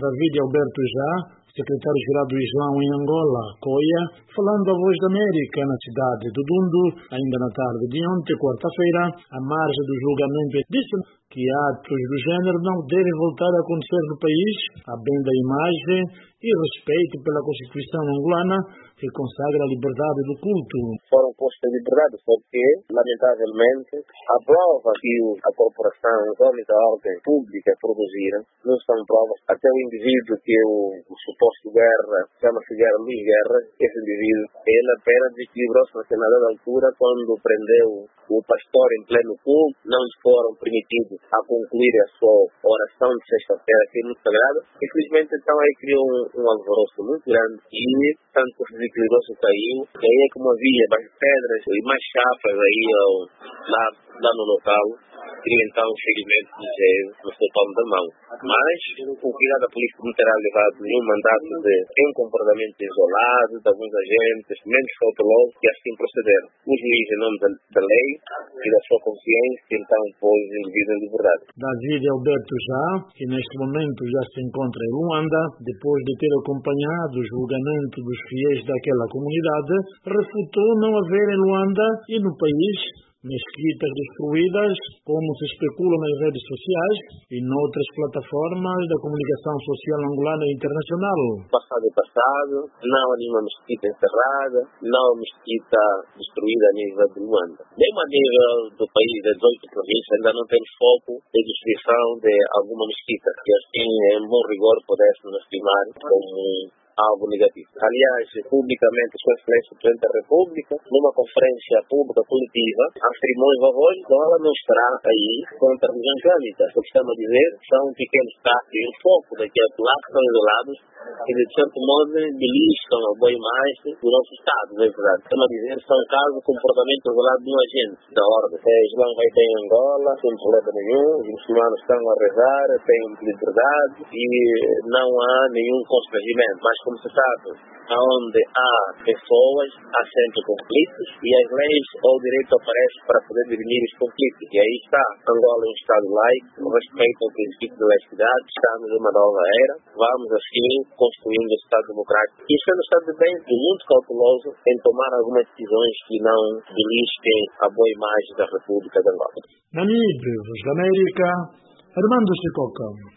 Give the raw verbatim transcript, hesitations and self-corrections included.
David Alberto Já, secretário-geral do Islão em Angola, Coia, falando à Voz da América na cidade do Dundo, ainda na tarde de ontem, quarta-feira, à margem do julgamento, disse que atos do género não devem voltar a acontecer no país, a bem da imagem e respeito pela Constituição angolana, que consagra a liberdade do culto. Foram postos em liberdade porque, lamentavelmente, a prova que a corporação, os homens da ordem pública produziram, não são provas. Até o indivíduo que é o, o suposto guerra, chama-se Guerra Luís Guerra, esse indivíduo, ele apenas desequilibrou-se na senadora altura quando prendeu o pastor em pleno culto, não lhes foram permitidos a concluir a sua oração de sexta-feira, que é muito sagrada. Infelizmente, então, aí criou um, um alvoroço muito grande e tanto que se desequilibrou-se caiu. E aí é como havia mais pedras e mais chapas aí ao, lá, lá no local. Queria então um seguimento de gelo no seu palmo da mão. Mas o cuidado da polícia não terá levado nenhum mandato de um comportamento isolado de alguns agentes, menos cautelosos, que assim procederam. O juiz, em nome da, da lei e da sua consciência, então pôs o indivíduo em liberdade. David Alberto Já, que neste momento já se encontra em Luanda, depois de ter acompanhado o julgamento dos fiéis daquela comunidade, refutou não haver em Luanda e no país mesquitas destruídas, como se especula nas redes sociais e noutras plataformas da comunicação social angolana e internacional. Passado é passado, não há nenhuma mesquita encerrada, não há mesquita destruída a nível de Luanda. Mesmo a nível do país, das oito províncias, ainda não temos foco de destruição de alguma mesquita, que assim, em bom rigor, pudéssemos estimar como algo negativo. Aliás, publicamente, Sua Excelência Presidente da República, numa conferência pública coletiva, afirmou em voz que ela não estará aí contra a religião islâmica. O que estamos a dizer são pequenos casos e o foco daqui a lá que são isolados e, de certo modo, beliscam a boa imagem do nosso Estado, não é verdade? Estamos a dizer são casos de comportamento isolado de um agente da ordem. O Islã vai ter em Angola, sem problema nenhum, os muçulmanos estão a rezar, têm liberdade e não há nenhum constrangimento. Mas, como se sabe, onde há pessoas, há sempre conflitos e as leis ou o direito aparecem para poder dirimir os conflitos. E aí está, Angola é um Estado laico, respeita o princípio de laicidade, estamos numa nova era, vamos assim construindo o Estado democrático. E sendo o Estado de bem e muito cauteloso em tomar algumas decisões que não belisquem a boa imagem da República de Angola. Namíbia, Voz da América, Armando Sicoca.